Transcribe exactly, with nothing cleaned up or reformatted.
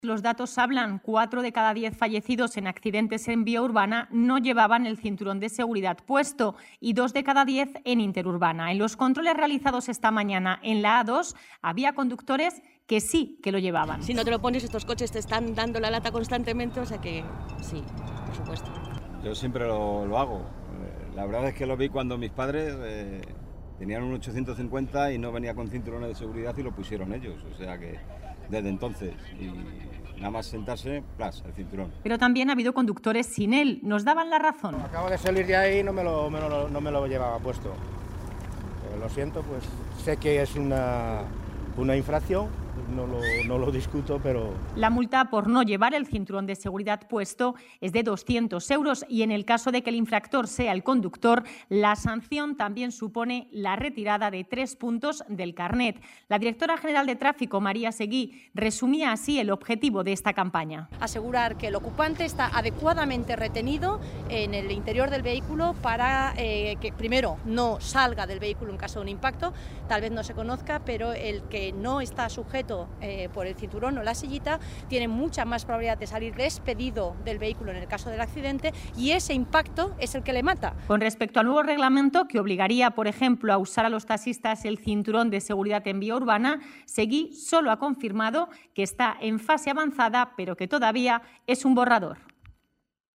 Los datos hablan, cuatro de cada diez fallecidos en accidentes en vía urbana no llevaban el cinturón de seguridad puesto y dos de cada diez en interurbana. En los controles realizados esta mañana en la A dos había conductores que sí que lo llevaban. Si no te lo pones, estos coches te están dando la lata constantemente, o sea que sí, por supuesto. Yo siempre lo, lo hago. La verdad es que lo vi cuando mis padres eh, tenían un ochocientos cincuenta y no venía con cinturones de seguridad y lo pusieron ellos, o sea que desde entonces, y nada más sentarse, plas, el cinturón. Pero también ha habido conductores sin él, nos daban la razón. Acabo de salir de ahí y no me lo, me lo, no me lo llevaba puesto. Pero lo siento, pues sé que es una, una infracción, no lo, no lo discuto, pero... La multa por no llevar el cinturón de seguridad puesto es de doscientos euros y en el caso de que el infractor sea el conductor, la sanción también supone la retirada de tres puntos del carnet. La directora general de Tráfico, María Seguí, resumía así el objetivo de esta campaña. Asegurar que el ocupante está adecuadamente retenido en el interior del vehículo para eh, que, primero, no salga del vehículo en caso de un impacto, tal vez no se conozca, pero el que no está sujeto Eh, por el cinturón o la sillita, tiene mucha más probabilidad de salir despedido del vehículo en el caso del accidente y ese impacto es el que le mata. Con respecto al nuevo reglamento que obligaría, por ejemplo, a usar a los taxistas el cinturón de seguridad en vía urbana, Seguí solo ha confirmado que está en fase avanzada, pero que todavía es un borrador.